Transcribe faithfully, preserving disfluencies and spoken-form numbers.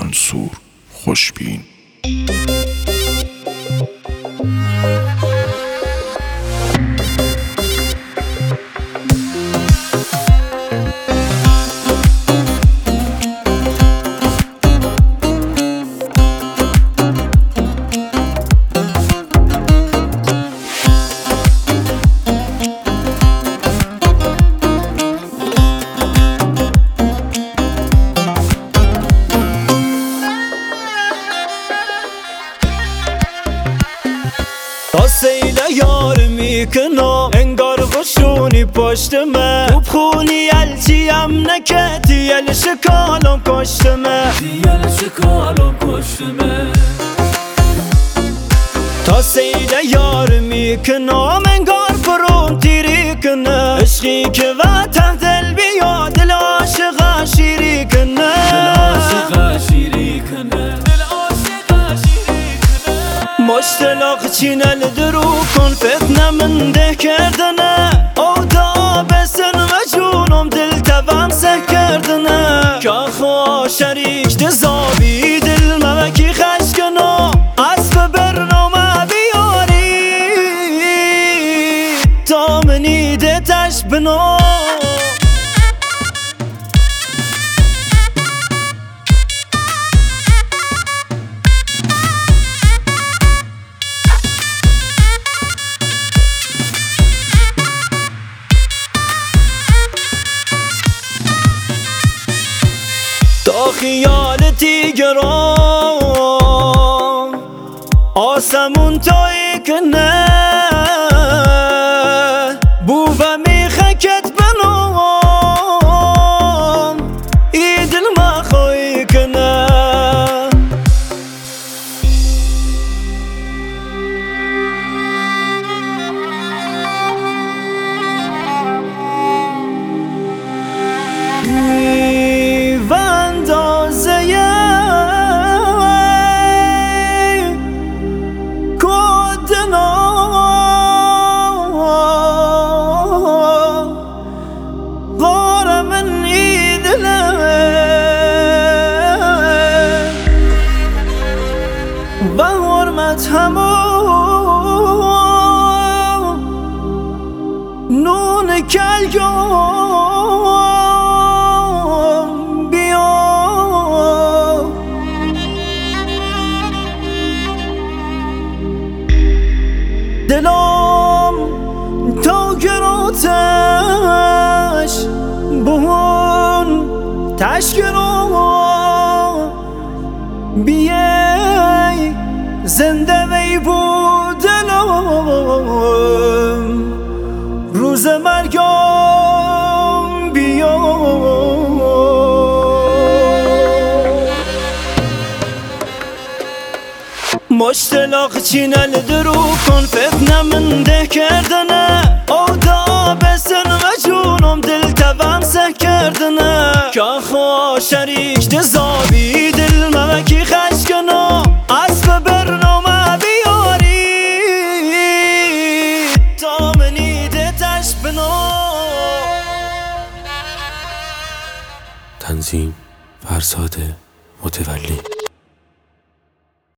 منصور خوشبین. تا سیل یار میکنم انگار غشونی پشتمه تو بخونی الچیم نکتی یل شکالم کشتمه یل شکالم کشتمه تا سیل یار میکنم انگار برون تیری کنه عشقی که وطن دل بیا دل عاشقا شیری کنه دل عاشقا شیری کنه مشتلاق چینل درو کن فتنه من ده کردنه او دا بسن و جونم دل تبم سه کردنه که خواه شریک دزابی دل موکی خشکنو از به برنامه بیاری تا منی ده تش بنو تا خیالتی گرام آسمون تایی کنه بوبه میخکت بنام ای دل ما خوی کنه با حرمت همون نون کلگم بیا دلم تو گروتش بون تشکرم بیای زنده وی بودنم روز مرگم بیا مشتلاق چینل درو کن فتنه من ده کردنه او دا بسن و جونم دل تبم سه کردنه که خواه شریک دزابی دل موکی